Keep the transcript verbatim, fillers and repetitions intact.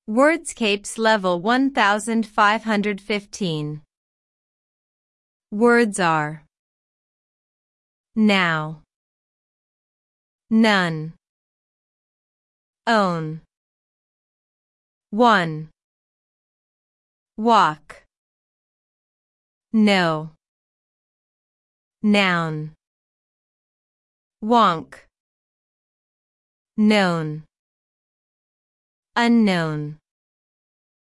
Wordscapes level one thousand five hundred fifteen. Words are now, none, own, one, walk, no, noun, wonk, known, unknown.